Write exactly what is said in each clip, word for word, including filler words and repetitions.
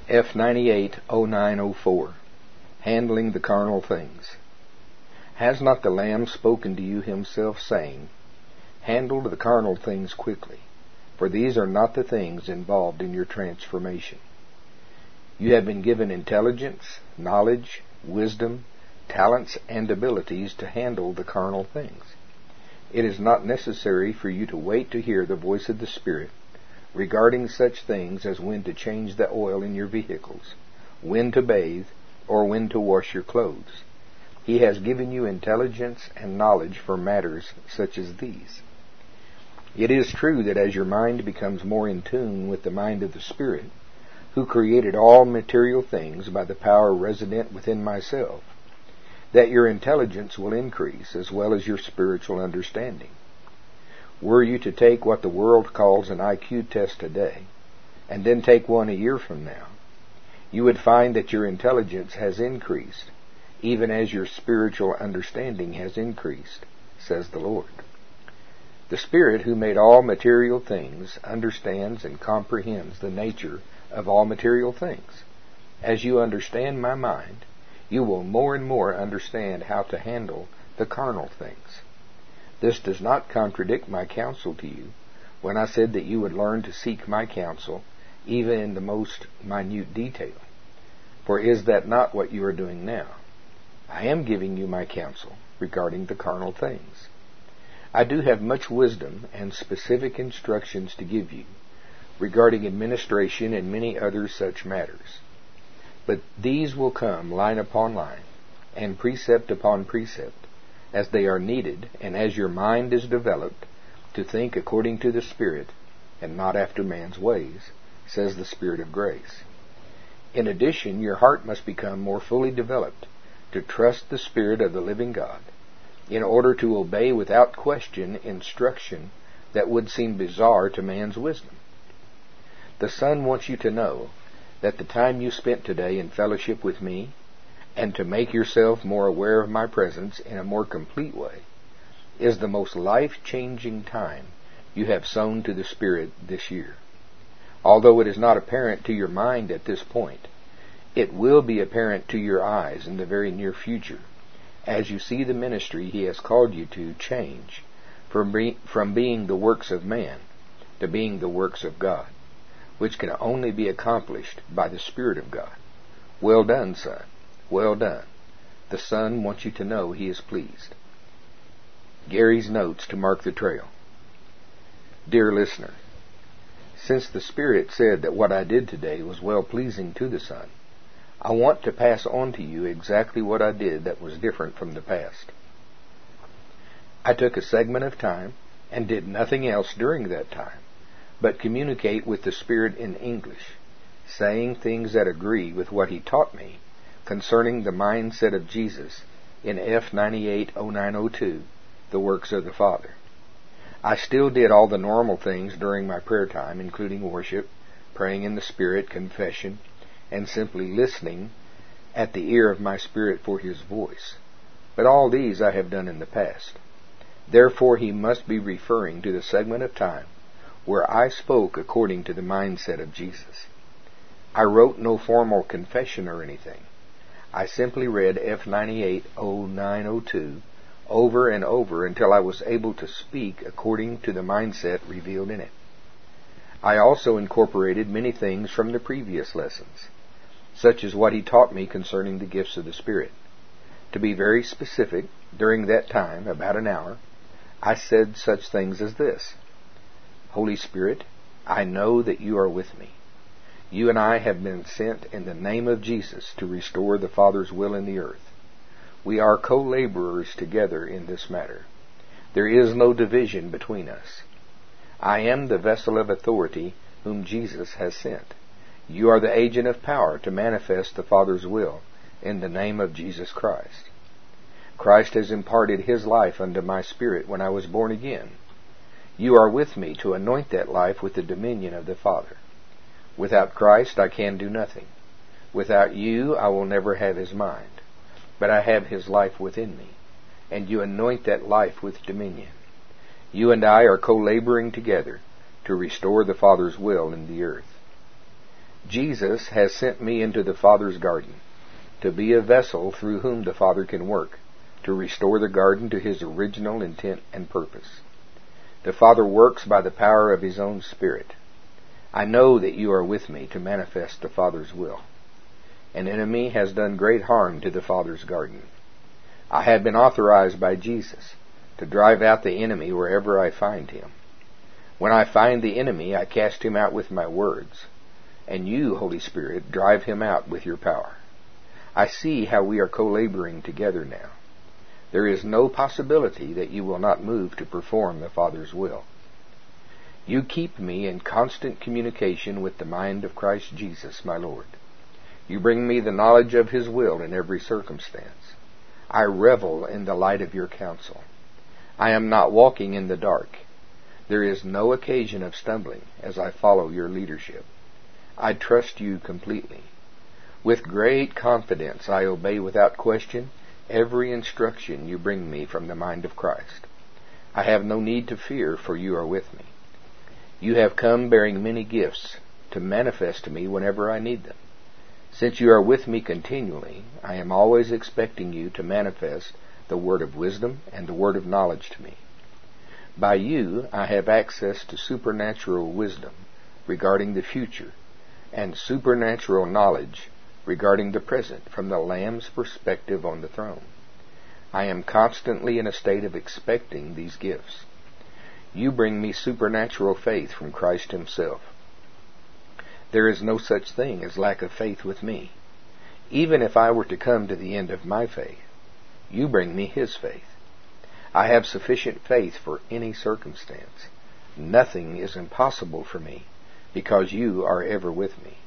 F ninety-eight oh nine oh four, Handling the Carnal Things. Has not the Lamb spoken to you himself, saying, Handle the carnal things quickly, for these are not the things involved in your transformation. You have been given intelligence, knowledge, wisdom, talents, and abilities to handle the carnal things. It is not necessary for you to wait to hear the voice of the Spirit regarding such things as when to change the oil in your vehicles, when to bathe, or when to wash your clothes. He has given you intelligence and knowledge for matters such as these. It is true that as your mind becomes more in tune with the mind of the Spirit, who created all material things by the power resident within myself, that your intelligence will increase as well as your spiritual understanding. Were you to take what the world calls an I Q test today, and then take one a year from now, you would find that your intelligence has increased, even as your spiritual understanding has increased, says the Lord. The Spirit who made all material things understands and comprehends the nature of all material things. As you understand my mind, you will more and more understand how to handle the carnal things. This does not contradict my counsel to you when I said that you would learn to seek my counsel even in the most minute detail. For is that not what you are doing now? I am giving you my counsel regarding the carnal things. I do have much wisdom and specific instructions to give you regarding administration and many other such matters. But these will come line upon line and precept upon precept as they are needed and as your mind is developed to think according to the Spirit and not after man's ways, says the Spirit of grace. In addition, your heart must become more fully developed to trust the Spirit of the living God in order to obey without question instruction that would seem bizarre to man's wisdom. The Son wants you to know that the time you spent today in fellowship with me, and to make yourself more aware of my presence in a more complete way, is the most life-changing time you have sown to the Spirit this year. Although it is not apparent to your mind at this point, it will be apparent to your eyes in the very near future, as you see the ministry He has called you to change from, be, from being the works of man to being the works of God, which can only be accomplished by the Spirit of God. Well done, son. Well done. The Son wants you to know He is pleased. Gary's notes to mark the trail. Dear listener, since the Spirit said that what I did today was well-pleasing to the Son, I want to pass on to you exactly what I did that was different from the past. I took a segment of time and did nothing else during that time but communicate with the Spirit in English, saying things that agree with what He taught me concerning the mindset of Jesus in F ninety-eight oh nine oh two, The Works of the Father. I still did all the normal things during my prayer time, including worship, praying in the Spirit, confession, and simply listening at the ear of my Spirit for His voice. But all these I have done in the past. Therefore He must be referring to the segment of time where I spoke according to the mindset of Jesus. I wrote no formal confession or anything. I simply read F ninety-eight oh nine oh two over and over until I was able to speak according to the mindset revealed in it. I also incorporated many things from the previous lessons, such as what He taught me concerning the gifts of the Spirit. To be very specific, during that time, about an hour, I said such things as this: Holy Spirit, I know that you are with me. You and I have been sent in the name of Jesus to restore the Father's will in the earth. We are co-laborers together in this matter. There is no division between us. I am the vessel of authority whom Jesus has sent. You are the agent of power to manifest the Father's will in the name of Jesus Christ. Christ has imparted His life unto my spirit when I was born again. You are with me to anoint that life with the dominion of the Father. Without Christ I can do nothing. Without you I will never have His mind. But I have His life within me, and you anoint that life with dominion. You and I are co-laboring together to restore the Father's will in the earth. Jesus has sent me into the Father's garden to be a vessel through whom the Father can work, to restore the garden to His original intent and purpose. The Father works by the power of His own Spirit. I know that you are with me to manifest the Father's will. An enemy has done great harm to the Father's garden. I have been authorized by Jesus to drive out the enemy wherever I find him. When I find the enemy, I cast him out with my words, and you, Holy Spirit, drive him out with your power. I see how we are co-laboring together now. There is no possibility that you will not move to perform the Father's will. You keep me in constant communication with the mind of Christ Jesus, my Lord. You bring me the knowledge of His will in every circumstance. I revel in the light of your counsel. I am not walking in the dark. There is no occasion of stumbling as I follow your leadership. I trust you completely. With great confidence I obey without question every instruction you bring me from the mind of Christ. I have no need to fear, for you are with me. You have come bearing many gifts to manifest to me whenever I need them. Since you are with me continually, I am always expecting you to manifest the word of wisdom and the word of knowledge to me. By you I have access to supernatural wisdom regarding the future and supernatural knowledge regarding the present from the Lamb's perspective on the throne. I am constantly in a state of expecting these gifts. You bring me supernatural faith from Christ Himself. There is no such thing as lack of faith with me. Even if I were to come to the end of my faith, you bring me His faith. I have sufficient faith for any circumstance. Nothing is impossible for me, because you are ever with me.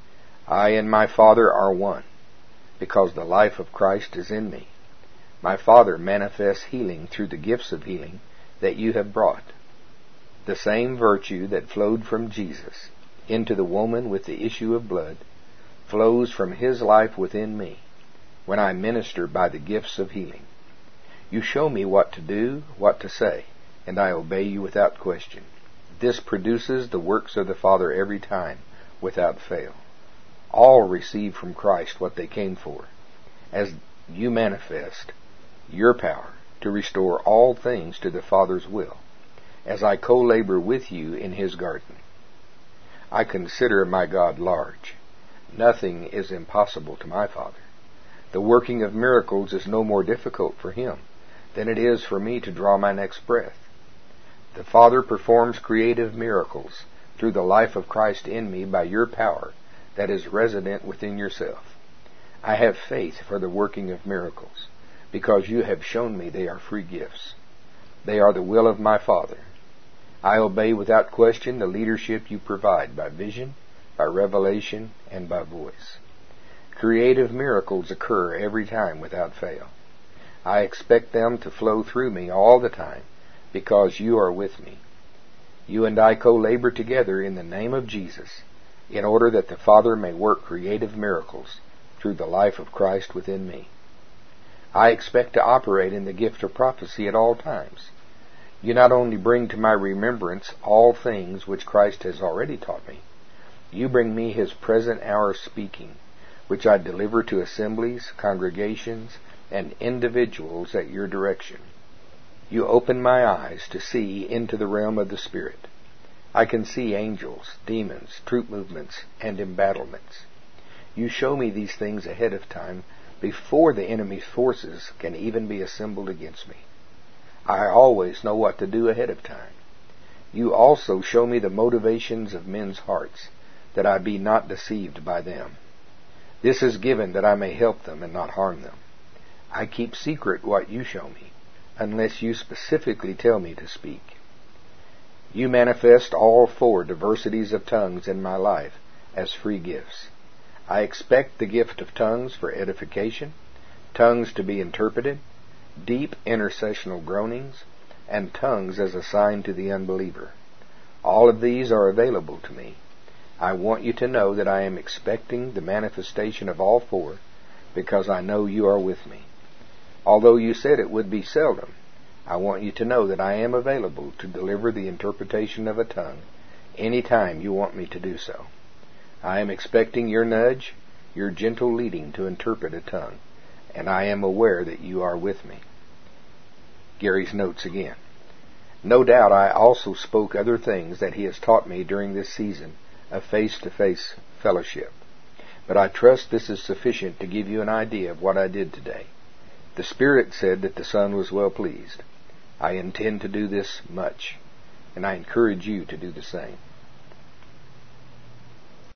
I and my Father are one, because the life of Christ is in me. My Father manifests healing through the gifts of healing that you have brought. The same virtue that flowed from Jesus into the woman with the issue of blood flows from His life within me when I minister by the gifts of healing. You show me what to do, what to say, and I obey you without question. This produces the works of the Father every time, without fail. All receive from Christ what they came for, as you manifest your power to restore all things to the Father's will, as I co-labor with you in His garden. I consider my God large. Nothing is impossible to my Father. The working of miracles is no more difficult for Him than it is for me to draw my next breath. The Father performs creative miracles through the life of Christ in me by your power that is resident within yourself. I have faith for the working of miracles, because you have shown me they are free gifts. They are the will of my Father. I obey without question the leadership you provide by vision, by revelation, and by voice. Creative miracles occur every time without fail. I expect them to flow through me all the time, because you are with me. You and I co-labor together in the name of Jesus, in order that the Father may work creative miracles through the life of Christ within me. I expect to operate in the gift of prophecy at all times. You not only bring to my remembrance all things which Christ has already taught me, you bring me His present hour speaking, which I deliver to assemblies, congregations, and individuals at your direction. You open my eyes to see into the realm of the Spirit. I can see angels, demons, troop movements, and embattlements. You show me these things ahead of time, before the enemy's forces can even be assembled against me. I always know what to do ahead of time. You also show me the motivations of men's hearts, that I be not deceived by them. This is given that I may help them and not harm them. I keep secret what you show me, unless you specifically tell me to speak. You manifest all four diversities of tongues in my life as free gifts. I expect the gift of tongues for edification, tongues to be interpreted, deep intercessional groanings, and tongues as a sign to the unbeliever. All of these are available to me. I want you to know that I am expecting the manifestation of all four, because I know you are with me. Although you said it would be seldom, I want you to know that I am available to deliver the interpretation of a tongue any time you want me to do so. I am expecting your nudge, your gentle leading to interpret a tongue, and I am aware that you are with me. Gary's notes again. No doubt I also spoke other things that he has taught me during this season of face-to-face fellowship, but I trust this is sufficient to give you an idea of what I did today. The Spirit said that the Son was well pleased. I intend to do this much, and I encourage you to do the same.